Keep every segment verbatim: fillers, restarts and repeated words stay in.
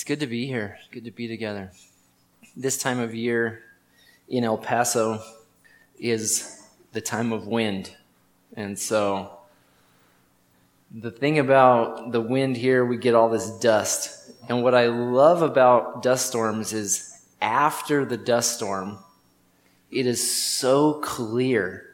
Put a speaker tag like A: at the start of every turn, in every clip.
A: It's good to be here. It's good to be together. This time of year in El Paso is the time of wind. And so the thing about the wind here, we get all this dust. And what I love about dust storms is after the dust storm, it is so clear.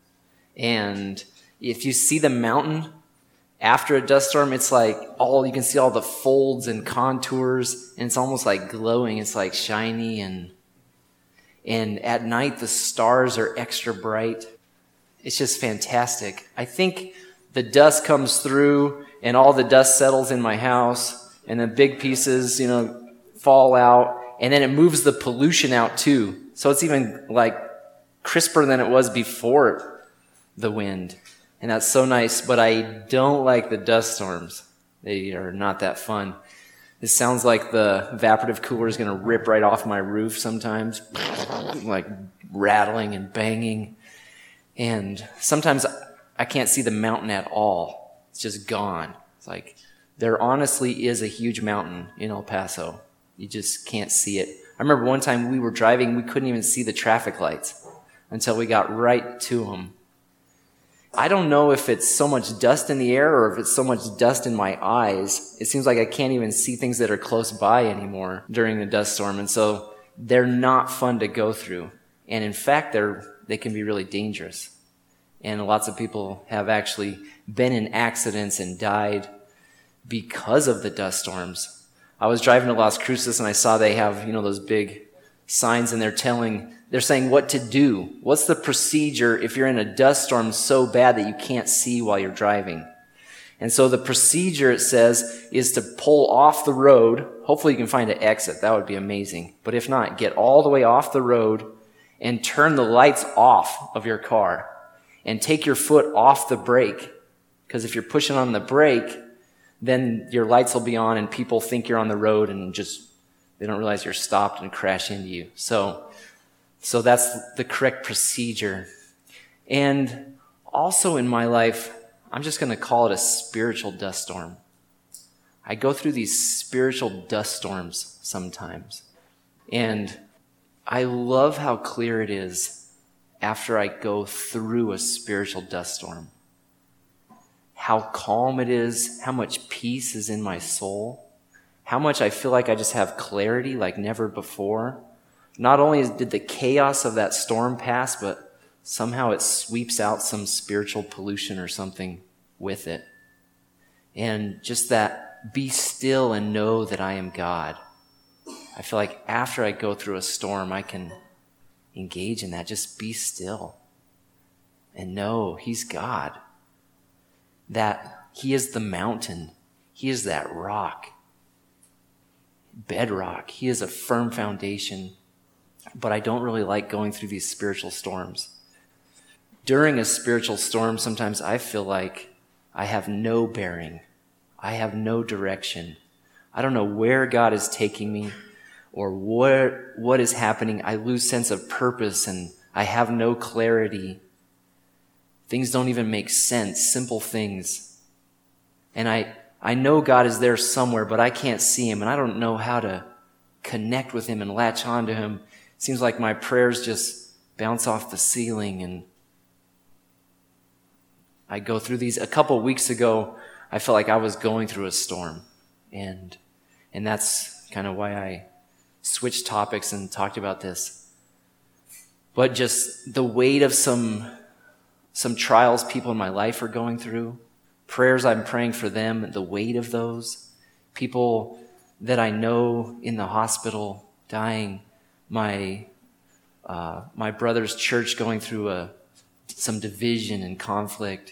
A: And if you see the mountain after a dust storm, it's like all you can see all the folds and contours, and it's almost like glowing. It's like shiny, and and at night the stars are extra bright. It's just fantastic. I think the dust comes through, and all the dust settles in my house, and the big pieces, you know, fall out, and then it moves the pollution out too. So it's even like crisper than it was before the wind. And that's so nice, but I don't like the dust storms. They are not that fun. It sounds like the evaporative cooler is going to rip right off my roof sometimes, like rattling and banging. And sometimes I can't see the mountain at all. It's just gone. It's like there honestly is a huge mountain in El Paso. You just can't see it. I remember one time we were driving, we couldn't even see the traffic lights until we got right to them. I don't know if it's so much dust in the air or if it's so much dust in my eyes. It seems like I can't even see things that are close by anymore during the dust storm. And so they're not fun to go through. And in fact, they're, they can be really dangerous. And lots of people have actually been in accidents and died because of the dust storms. I was driving to Las Cruces and I saw they have, you know, those big signs, and they're telling They're saying what to do. What's the procedure if you're in a dust storm so bad that you can't see while you're driving? And so the procedure, it says, is to pull off the road. Hopefully you can find an exit. That would be amazing. But if not, get all the way off the road and turn the lights off of your car and take your foot off the brake. Because if you're pushing on the brake, then your lights will be on and people think you're on the road and just, they don't realize you're stopped and crash into you. So So that's the correct procedure. And also in my life, I'm just going to call it a spiritual dust storm. I go through these spiritual dust storms sometimes. And I love how clear it is after I go through a spiritual dust storm. How calm it is, how much peace is in my soul, how much I feel like I just have clarity like never before. Not only did the chaos of that storm pass, but somehow it sweeps out some spiritual pollution or something with it. And just that, be still and know that I am God. I feel like after I go through a storm, I can engage in that. Just be still and know He's God. That He is the mountain. He is that rock, bedrock. He is a firm foundation. But I don't really like going through these spiritual storms. During a spiritual storm, sometimes I feel like I have no bearing. I have no direction. I don't know where God is taking me or what, what is happening. I lose sense of purpose and I have no clarity. Things don't even make sense, simple things. And I, I know God is there somewhere, but I can't see Him, and I don't know how to connect with Him and latch on to Him. Seems like my prayers just bounce off the ceiling, and I go through these. A couple of weeks ago, I felt like I was going through a storm, and and that's kind of why I switched topics and talked about this. But just the weight of some some trials people in my life are going through, prayers I'm praying for them, the weight of those, people that I know in the hospital dying, my uh, my brother's church going through a some division and conflict,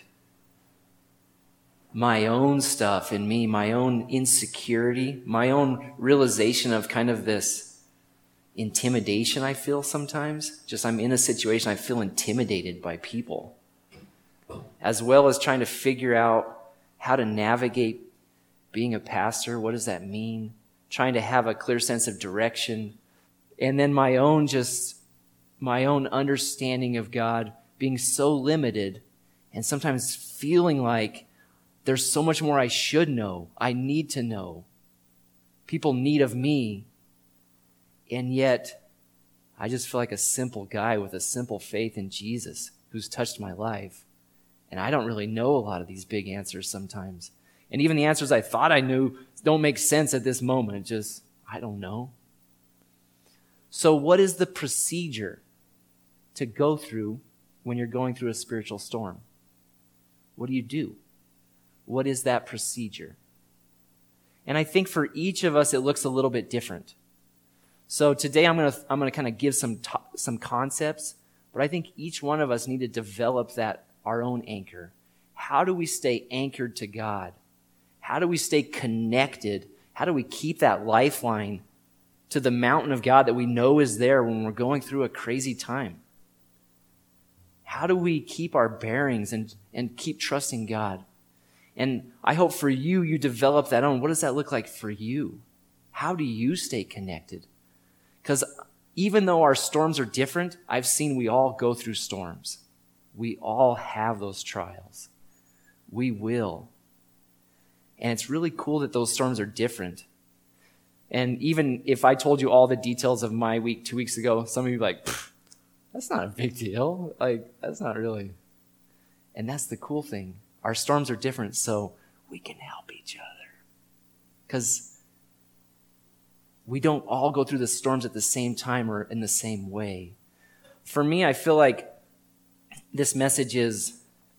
A: my own stuff in me, my own insecurity, my own realization of kind of this intimidation I feel sometimes. Just I'm in a situation, I feel intimidated by people, as well as trying to figure out how to navigate being a pastor. What does that mean? Trying to have a clear sense of direction. And then my own just, my own understanding of God being so limited, and sometimes feeling like there's so much more I should know, I need to know. People need of me. And yet, I just feel like a simple guy with a simple faith in Jesus who's touched my life. And I don't really know a lot of these big answers sometimes. And even the answers I thought I knew don't make sense at this moment. Just, I don't know. So what is the procedure to go through when you're going through a spiritual storm? What do you do? What is that procedure? And I think for each of us, it looks a little bit different. So today I'm going to I'm going to kind of give some to- some concepts, but I think each one of us need to develop that our own anchor. How do we stay anchored to God? How do we stay connected? How do we keep that lifeline to the mountain of God that we know is there when we're going through a crazy time? How do we keep our bearings and, and keep trusting God? And I hope for you, you develop that own. What does that look like for you? How do you stay connected? Because even though our storms are different, I've seen we all go through storms. We all have those trials. We will. And it's really cool that those storms are different. And even if I told you all the details of my week two weeks ago, some of you would be like, that's not a big deal. Like, that's not really. And that's the cool thing. Our storms are different, so we can help each other. Because we don't all go through the storms at the same time or in the same way. For me, I feel like this message is,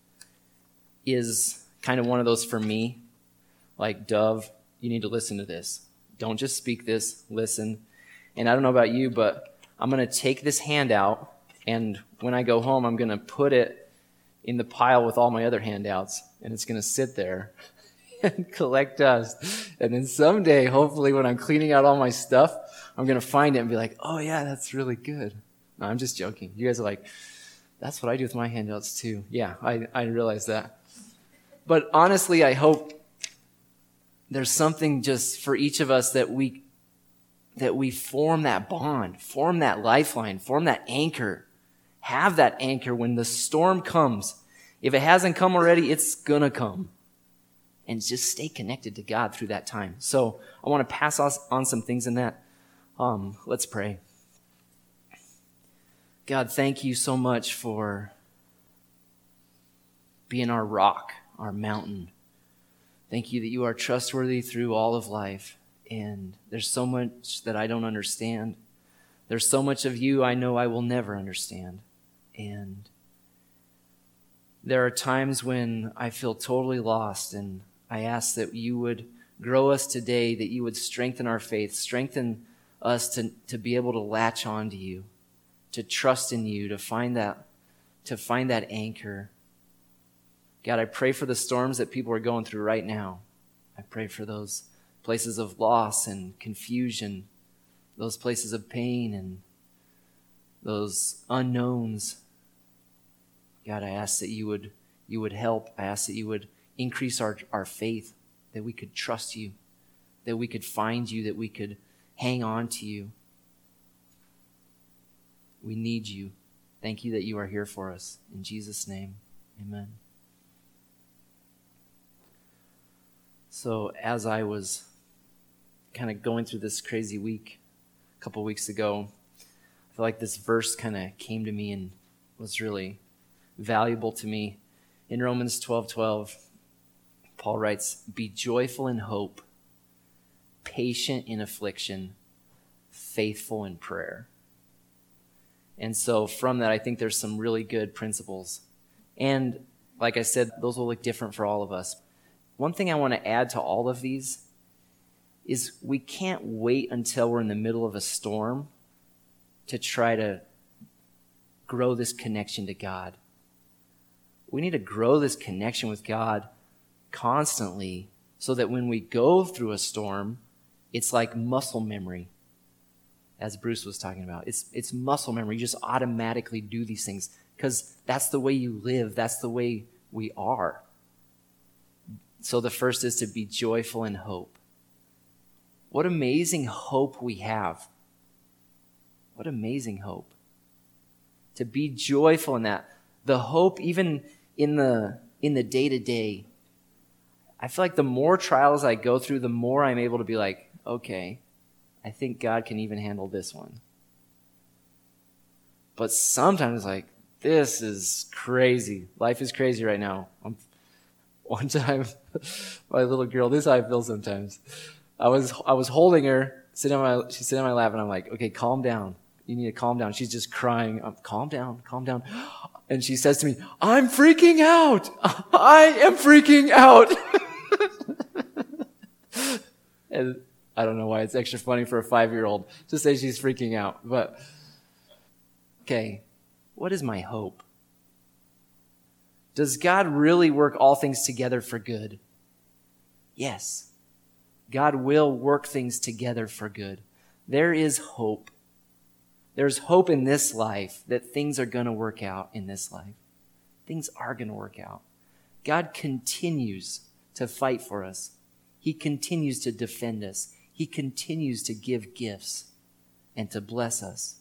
A: is kind of one of those for me. Like, Dove, you need to listen to this. Don't just speak this, listen. And I don't know about you, but I'm going to take this handout, and when I go home, I'm going to put it in the pile with all my other handouts, and it's going to sit there and collect dust. And then someday, hopefully, when I'm cleaning out all my stuff, I'm going to find it and be like, oh, yeah, that's really good. No, I'm just joking. You guys are like, that's what I do with my handouts, too. Yeah, I, I realize that. But honestly, I hope there's something just for each of us that we that we form that bond, form that lifeline, form that anchor. Have that anchor when the storm comes. If it hasn't come already, it's gonna come. And just stay connected to God through that time. So I want to pass on some things in that. Um, let's pray. God, thank you so much for being our rock, our mountain. Thank you that you are trustworthy through all of life. And there's so much that I don't understand. There's so much of you I know I will never understand. And there are times when I feel totally lost, and I ask that you would grow us today, that you would strengthen our faith, strengthen us to, to be able to latch on to you, to trust in you, to find that, to find that anchor. God, I pray for the storms that people are going through right now. I pray for those places of loss and confusion, those places of pain and those unknowns. God, I ask that you would you would help. I ask that you would increase our, our faith, that we could trust you, that we could find you, that we could hang on to you. We need you. Thank you that you are here for us. In Jesus' name, amen. So as I was kind of going through this crazy week a couple weeks ago, I feel like this verse kind of came to me and was really valuable to me. In Romans twelve twelve, Paul writes, "Be joyful in hope, patient in affliction, faithful in prayer." And so from that, I think there's some really good principles. And like I said, those will look different for all of us. One thing I want to add to all of these is we can't wait until we're in the middle of a storm to try to grow this connection to God. We need to grow this connection with God constantly so that when we go through a storm, it's like muscle memory, as Bruce was talking about. It's, it's muscle memory. You just automatically do these things because that's the way you live. That's the way we are. So the first is to be joyful in hope. What amazing hope we have. What amazing hope. To be joyful in that. The hope even in the in the day-to-day. I feel like the more trials I go through, the more I'm able to be like, okay, I think God can even handle this one. But sometimes, like, this is crazy. Life is crazy right now. I'm, one time, my little girl, this is how I feel sometimes. I was I was holding her, sitting on my, she's sitting on my lap, and I'm like, okay, calm down. You need to calm down. She's just crying. I'm, calm down, calm down. And she says to me, I'm freaking out. I am freaking out. And I don't know why it's extra funny for a five-year-old to say she's freaking out. But, okay, what is my hope? Does God really work all things together for good? Yes. God will work things together for good. There is hope. There's hope in this life that things are going to work out in this life. Things are going to work out. God continues to fight for us. He continues to defend us. He continues to give gifts and to bless us.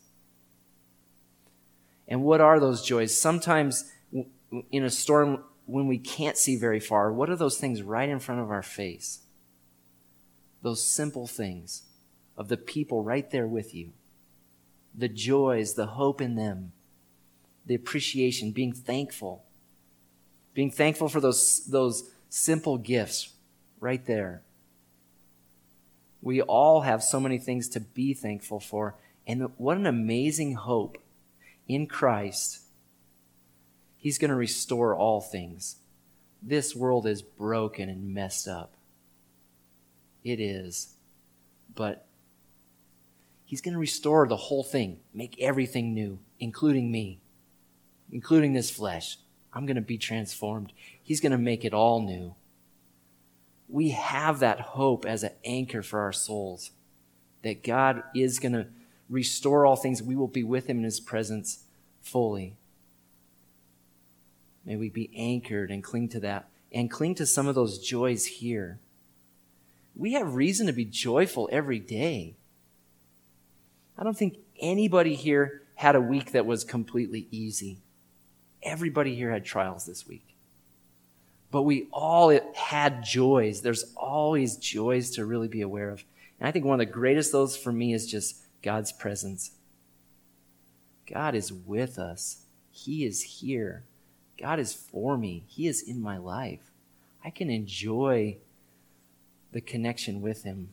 A: And what are those joys? Sometimes in a storm when we can't see very far, what are those things right in front of our face? Those simple things of the people right there with you. The joys, the hope in them, the appreciation, being thankful. Being thankful for those, those simple gifts right there. We all have so many things to be thankful for. And what an amazing hope in Christ. He's going to restore all things. This world is broken and messed up. It is. But He's going to restore the whole thing, make everything new, including me, including this flesh. I'm going to be transformed. He's going to make it all new. We have that hope as an anchor for our souls, that God is going to restore all things. We will be with Him in His presence fully. May we be anchored and cling to that, and cling to some of those joys here. We have reason to be joyful every day. I don't think anybody here had a week that was completely easy. Everybody here had trials this week. But we all had joys. There's always joys to really be aware of. And I think one of the greatest of those for me is just God's presence. God is with us. He is here. God is for me. He is in my life. I can enjoy the connection with Him.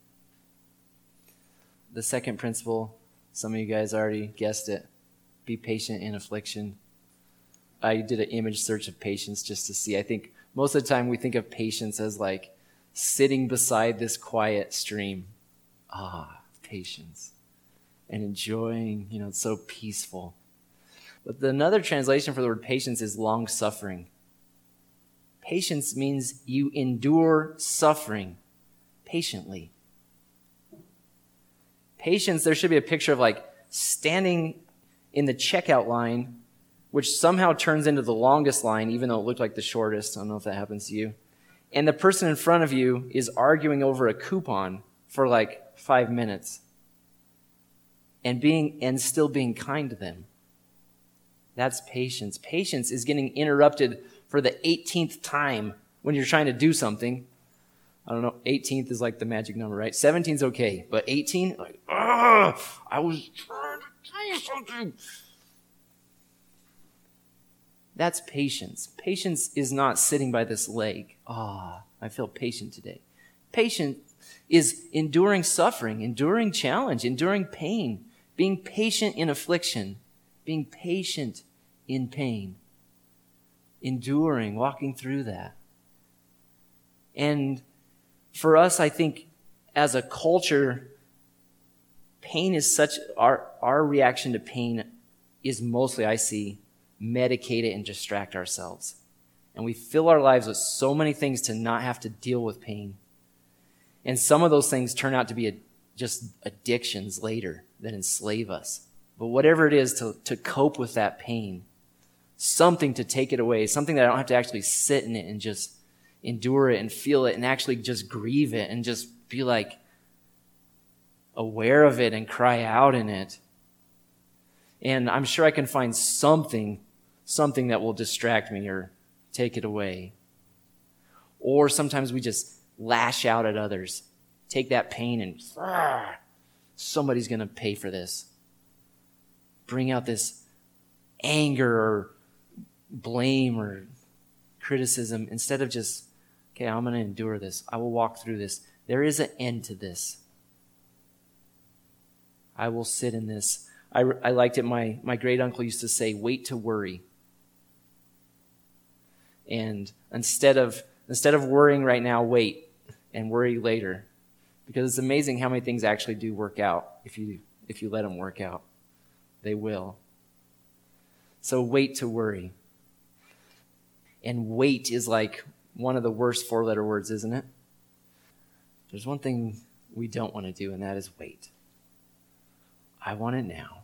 A: The second principle, some of you guys already guessed it. Be patient in affliction. I did an image search of patience just to see. I think most of the time we think of patience as like sitting beside this quiet stream. Ah, patience. And enjoying, you know, it's so peaceful. But the, another translation for the word patience is long-suffering. Patience means you endure suffering patiently. Patience, there should be a picture of like standing in the checkout line, which somehow turns into the longest line, even though it looked like the shortest. I don't know if that happens to you. And the person in front of you is arguing over a coupon for like five minutes. And being and still being kind to them. That's patience. Patience is getting interrupted for the eighteenth time when you're trying to do something. I don't know, eighteenth is like the magic number, right? seventeen's okay, but eighteen, like, ah, I was trying to do something. That's patience. Patience is not sitting by this lake. Ah, I feel patient today. Patience is enduring suffering, enduring challenge, enduring pain, being patient in affliction, being patient in pain, enduring, walking through that. And for us, I think, as a culture, pain is such, our, our reaction to pain is mostly, I see, medicate it and distract ourselves. And we fill our lives with so many things to not have to deal with pain. And some of those things turn out to be a, just addictions later that enslave us. But whatever it is to, to cope with that pain, something to take it away, something that I don't have to actually sit in it and just endure it and feel it and actually just grieve it and just be like aware of it and cry out in it. And I'm sure I can find something, something that will distract me or take it away. Or sometimes we just lash out at others. Take that pain and ah, somebody's going to pay for this. Bring out this anger or blame or criticism instead of just, okay, I'm going to endure this. I will walk through this. There is an end to this. I will sit in this. I, I liked it. My, my great uncle used to say, wait to worry. And instead of instead of worrying right now, wait and worry later. Because it's amazing how many things actually do work out if you if you let them work out. They will. So wait to worry. And wait is like one of the worst four-letter words, isn't it? There's one thing we don't want to do, and that is wait. I want it now.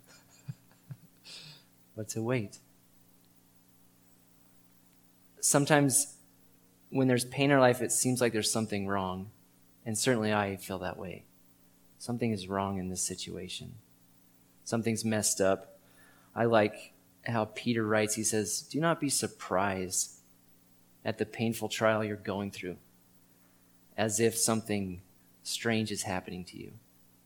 A: But to wait. Sometimes when there's pain in our life, it seems like there's something wrong. And certainly I feel that way. Something is wrong in this situation. Something's messed up. I like how Peter writes. He says, do not be surprised at the painful trial you're going through, as if something strange is happening to you.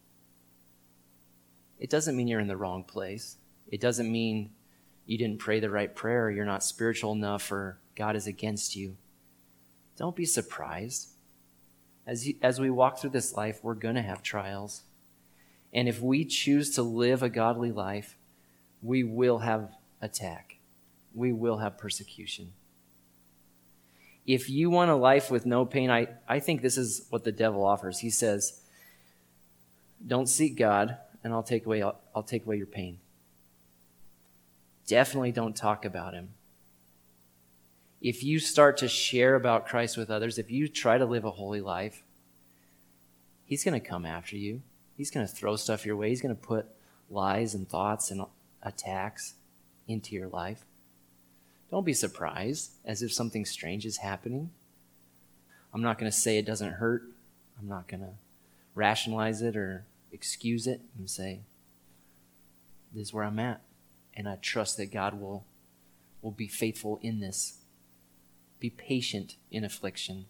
A: It doesn't mean you're in the wrong place. It doesn't mean you didn't pray the right prayer, or you're not spiritual enough, or God is against you. Don't be surprised. As, you, as we walk through this life, we're going to have trials. And if we choose to live a godly life, we will have attack. We will have persecution. If you want a life with no pain, I, I think this is what the devil offers. He says, don't seek God, and I'll take away, I'll, I'll take away your pain. Definitely don't talk about him. If you start to share about Christ with others, if you try to live a holy life, he's going to come after you. He's going to throw stuff your way. He's going to put lies and thoughts and attacks into your life. Don't be surprised as if something strange is happening. I'm not going to say it doesn't hurt. I'm not going to rationalize it or excuse it and say, this is where I'm at. And I trust that God will, will be faithful in this. Be patient in affliction.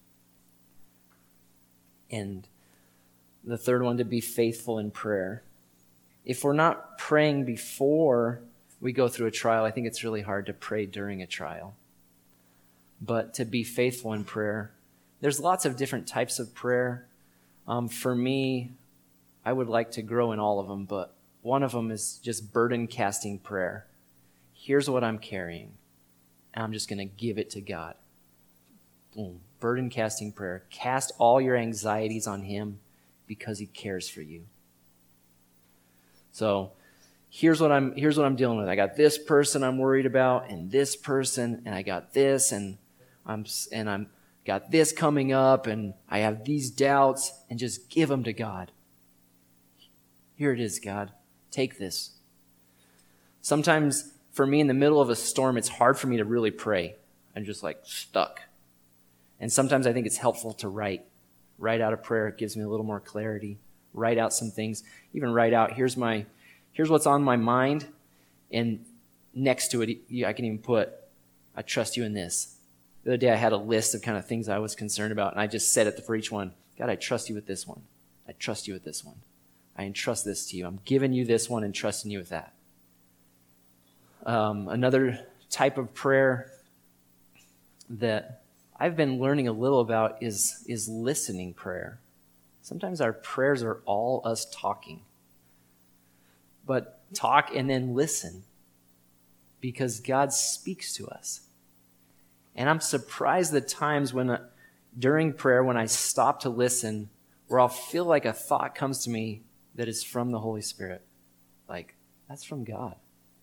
A: And the third one, to be faithful in prayer. If we're not praying before we go through a trial, I think it's really hard to pray during a trial. But to be faithful in prayer, there's lots of different types of prayer. Um, for me, I would like to grow in all of them, but one of them is just burden-casting prayer. Here's what I'm carrying, and I'm just going to give it to God. Boom. Burden-casting prayer. Cast all your anxieties on him because he cares for you. So here's what I'm here's what I'm dealing with. I got this person I'm worried about, and this person, and I got this, and I'm and I'm got this coming up, and I have these doubts, and just give them to God. Here it is, God. Take this. Sometimes for me in the middle of a storm, it's hard for me to really pray. I'm just like stuck. And sometimes I think it's helpful to write. Write out a prayer. It gives me a little more clarity. Write out some things. Even write out, here's my, here's what's on my mind. And next to it, I can even put, I trust you in this. The other day I had a list of kind of things I was concerned about, and I just said it for each one. God, I trust you with this one. I trust you with this one. I entrust this to you. I'm giving you this one and trusting you with that. Um, another type of prayer that I've been learning a little about is, is listening prayer. Sometimes our prayers are all us talking. But talk and then listen, because God speaks to us. And I'm surprised the times when, uh, during prayer, when I stop to listen, where I'll feel like a thought comes to me that is from the Holy Spirit. Like, that's from God.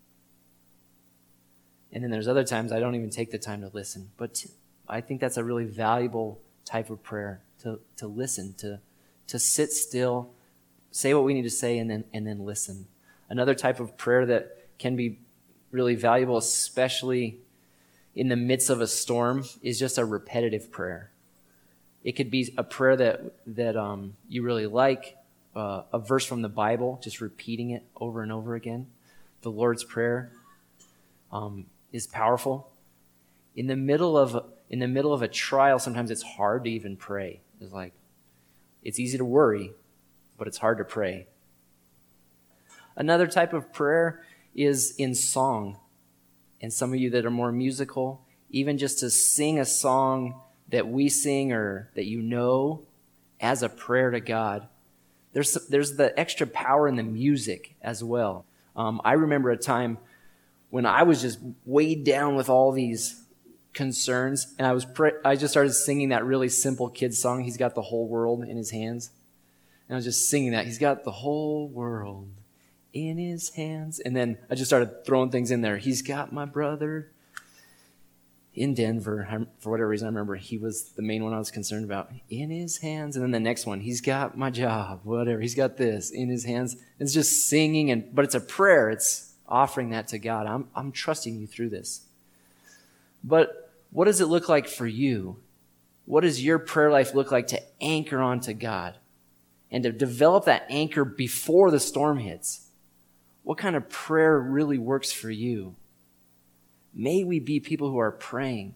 A: And then there's other times I don't even take the time to listen. But to, I think that's a really valuable type of prayer, to, to listen, to, to sit still, say what we need to say, and then, and then listen. Another type of prayer that can be really valuable, especially in the midst of a storm, is just a repetitive prayer. It could be a prayer that, that um, you really like, uh, a verse from the Bible, just repeating it over and over again. The Lord's Prayer um, is powerful. In the middle of in the middle of a trial, sometimes it's hard to even pray. It's like it's easy to worry, but it's hard to pray. Another type of prayer is in song. And some of you that are more musical, even just to sing a song that we sing or that you know as a prayer to God. There's there's the extra power in the music as well. Um, I remember a time when I was just weighed down with all these concerns, and I was pray- I just started singing that really simple kid song, He's Got the Whole World in His Hands. And I was just singing that, He's got the whole world in His hands. And then I just started throwing things in there. He's got my brother in Denver. I, for whatever reason, I remember he was the main one I was concerned about. In His hands. And then the next one, He's got my job, whatever. He's got this in His hands. It's just singing, and but it's a prayer. It's offering that to God. I'm I'm trusting you through this. But what does it look like for you? What does your prayer life look like to anchor onto God and to develop that anchor before the storm hits? What kind of prayer really works for you? May we be people who are praying.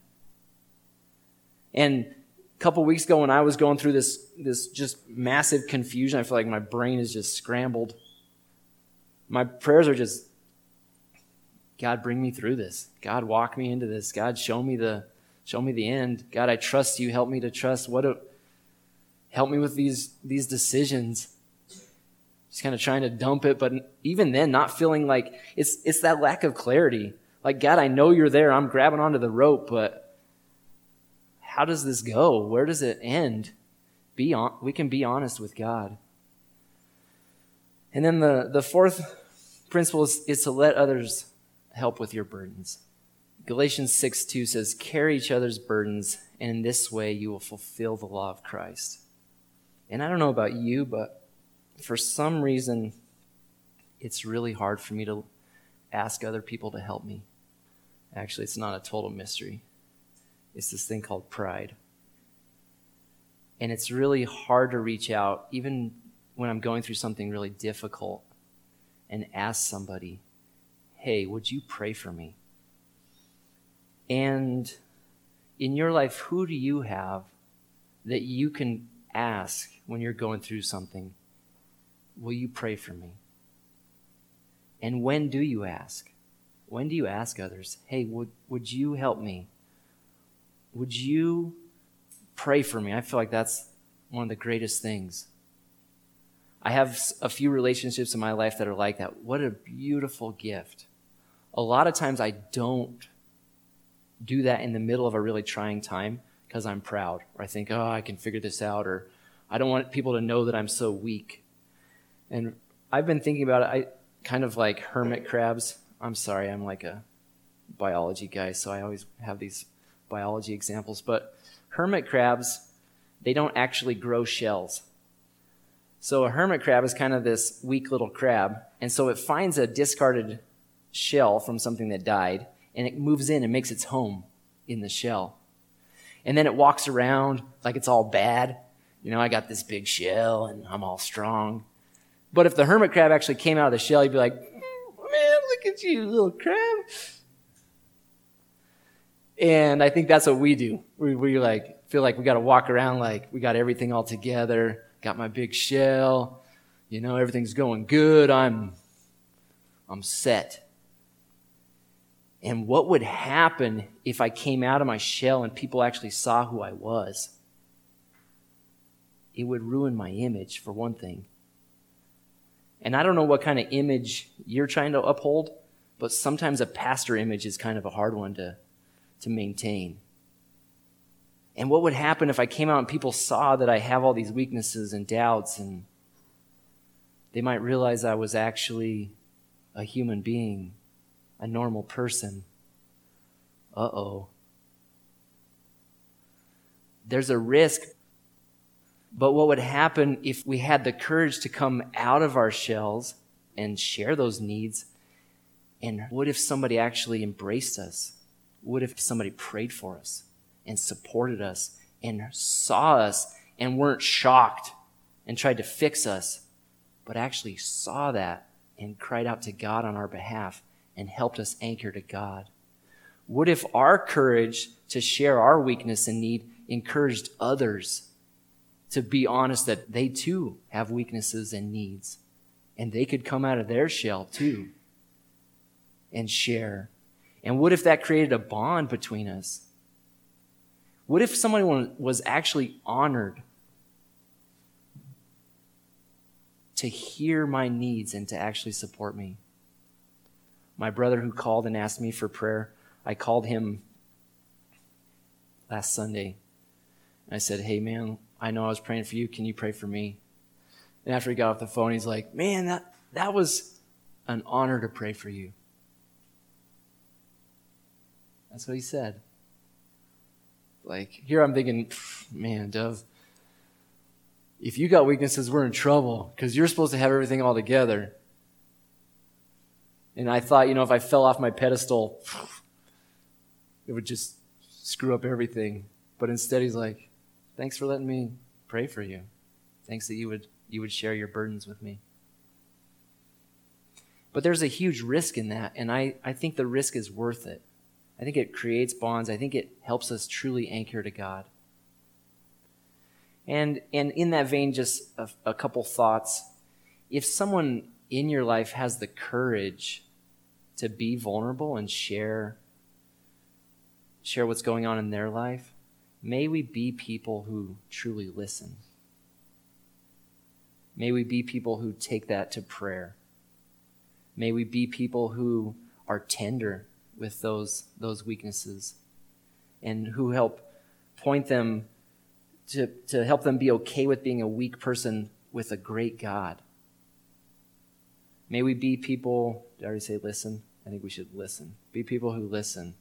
A: And a couple weeks ago when I was going through this, this just massive confusion, I feel like my brain is just scrambled. My prayers are just, God, bring me through this. God, walk me into this. God, show me the show me the end. God, I trust you. Help me to trust. What a, help me with these, these decisions. Just kind of trying to dump it, but even then, not feeling like it's it's that lack of clarity. Like, God, I know you're there. I'm grabbing onto the rope, but how does this go? Where does it end? Be on, we can be honest with God. And then the, the fourth principle is, is to let others help with your burdens. Galatians six two says, carry each other's burdens, and in this way you will fulfill the law of Christ. And I don't know about you, but for some reason, it's really hard for me to ask other people to help me. Actually, it's not a total mystery. It's this thing called pride. And it's really hard to reach out, even when I'm going through something really difficult, and ask somebody, hey, would you pray for me? And in your life, who do you have that you can ask when you're going through something? Will you pray for me? And when do you ask? When do you ask others, hey, would, would you help me? Would you pray for me? I feel like that's one of the greatest things. I have a few relationships in my life that are like that. What a beautiful gift. A lot of times I don't do that in the middle of a really trying time because I'm proud, or I think, oh, I can figure this out, or I don't want people to know that I'm so weak. And I've been thinking about it, I kind of like hermit crabs. I'm sorry, I'm like a biology guy, so I always have these biology examples. But hermit crabs, they don't actually grow shells. So a hermit crab is kind of this weak little crab, and so it finds a discarded shell from something that died, and it moves in and makes its home in the shell. And then it walks around like it's all bad. You know, I got this big shell, and I'm all strong. But if the hermit crab actually came out of the shell, you'd be like, man, look at you, little crab. And I think that's what we do. We, we like feel like we got to walk around like we got everything all together. Got my big shell. You know, everything's going good. I'm, I'm set. And what would happen if I came out of my shell and people actually saw who I was? It would ruin my image, for one thing. And I don't know what kind of image you're trying to uphold, but sometimes a pastor image is kind of a hard one to, to maintain. And what would happen if I came out and people saw that I have all these weaknesses and doubts, and they might realize I was actually a human being, a normal person? Uh-oh. There's a risk. But what would happen if we had the courage to come out of our shells and share those needs? And what if somebody actually embraced us? What if somebody prayed for us and supported us and saw us and weren't shocked and tried to fix us, but actually saw that and cried out to God on our behalf and helped us anchor to God? What if our courage to share our weakness and need encouraged others to be honest that they too have weaknesses and needs, and they could come out of their shell too and share? And what if that created a bond between us? What if someone was actually honored to hear my needs and to actually support me? My brother who called and asked me for prayer, I called him last Sunday. And I said, hey, man, I know I was praying for you. Can you pray for me? And after he got off the phone, he's like, man, that, that was an honor to pray for you. That's what he said. Like, here I'm thinking, man, Dove, if you got weaknesses, we're in trouble because you're supposed to have everything all together. And I thought, you know, if I fell off my pedestal, it would just screw up everything. But instead, he's like, thanks for letting me pray for you. Thanks that you would you would share your burdens with me. But there's a huge risk in that, and I, I think the risk is worth it. I think it creates bonds. I think it helps us truly anchor to God. And and in that vein, just a, a couple thoughts. If someone in your life has the courage to be vulnerable and share, share what's going on in their life, may we be people who truly listen. May we be people who take that to prayer. May we be people who are tender with those, those weaknesses and who help point them to, to help them be okay with being a weak person with a great God. May we be people, did I already say listen? I think we should listen. Be people who listen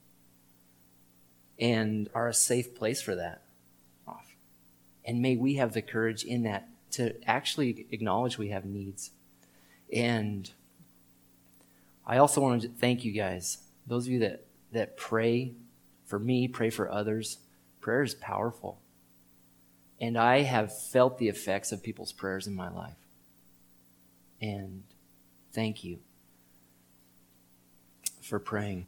A: and are a safe place for that. And may we have the courage in that to actually acknowledge we have needs. And I also want to thank you guys, those of you that, that pray for me, pray for others. Prayer is powerful. And I have felt the effects of people's prayers in my life. And thank you for praying.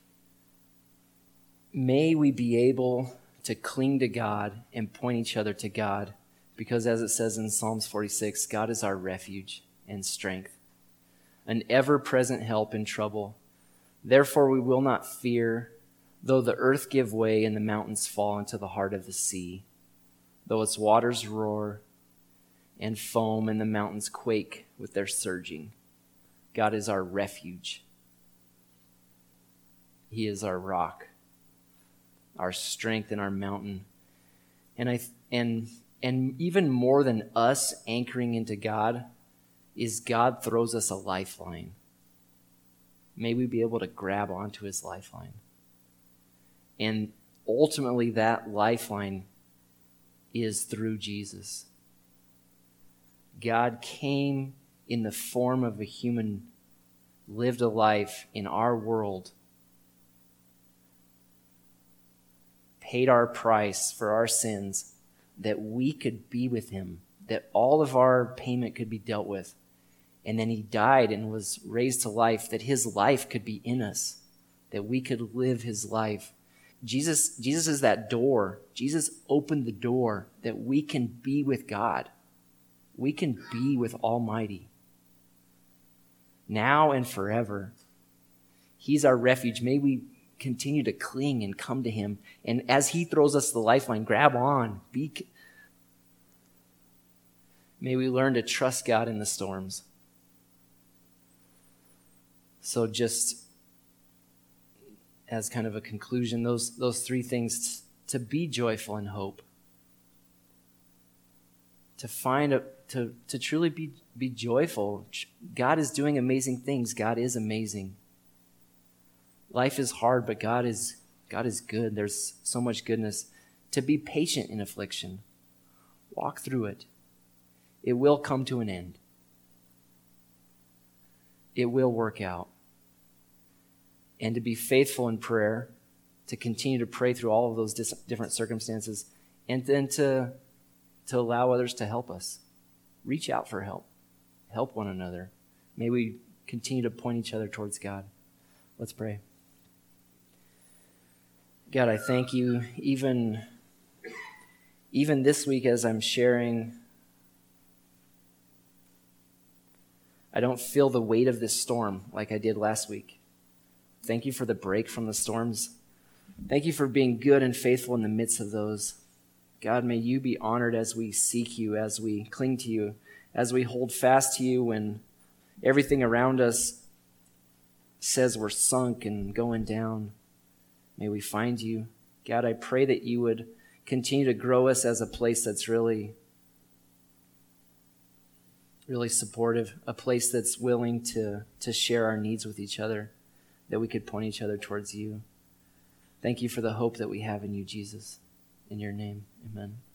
A: May we be able to cling to God and point each other to God, because as it says in Psalms forty-six, God is our refuge and strength, an ever-present help in trouble. Therefore we will not fear, though the earth give way and the mountains fall into the heart of the sea, though its waters roar and foam and the mountains quake with their surging. God is our refuge. He is our rock, our strength and our mountain. And I and and even more than us anchoring into God is God throws us a lifeline. May we be able to grab onto his lifeline. And ultimately that lifeline is through Jesus. God came in the form of a human, lived a life in our world, paid our price for our sins, that we could be with him, that all of our payment could be dealt with. And then he died and was raised to life, that his life could be in us, that we could live his life. Jesus, Jesus is that door. Jesus opened the door that we can be with God. We can be with Almighty. Now and forever. He's our refuge. May we continue to cling and come to him. And as he throws us the lifeline, grab on. Be. May we learn to trust God in the storms. So just as kind of a conclusion, those, those three things, to be joyful in hope, to find a, to, to truly be, be joyful. God is doing amazing things. God is amazing. Life is hard, but God is, God is good. There's so much goodness. To be patient in affliction. Walk through it. It will come to an end. It will work out. And to be faithful in prayer, to continue to pray through all of those dis- different circumstances, and then to, to allow others to help us. Reach out for help. Help one another. May we continue to point each other towards God. Let's pray. God, I thank you even, even this week as I'm sharing, I don't feel the weight of this storm like I did last week. Thank you for the break from the storms. Thank you for being good and faithful in the midst of those. God, may you be honored as we seek you, as we cling to you, as we hold fast to you when everything around us says we're sunk and going down. May we find you. God, I pray that you would continue to grow us as a place that's really, really supportive, a place that's willing to, to share our needs with each other, that we could point each other towards you. Thank you for the hope that we have in you, Jesus. In your name, amen.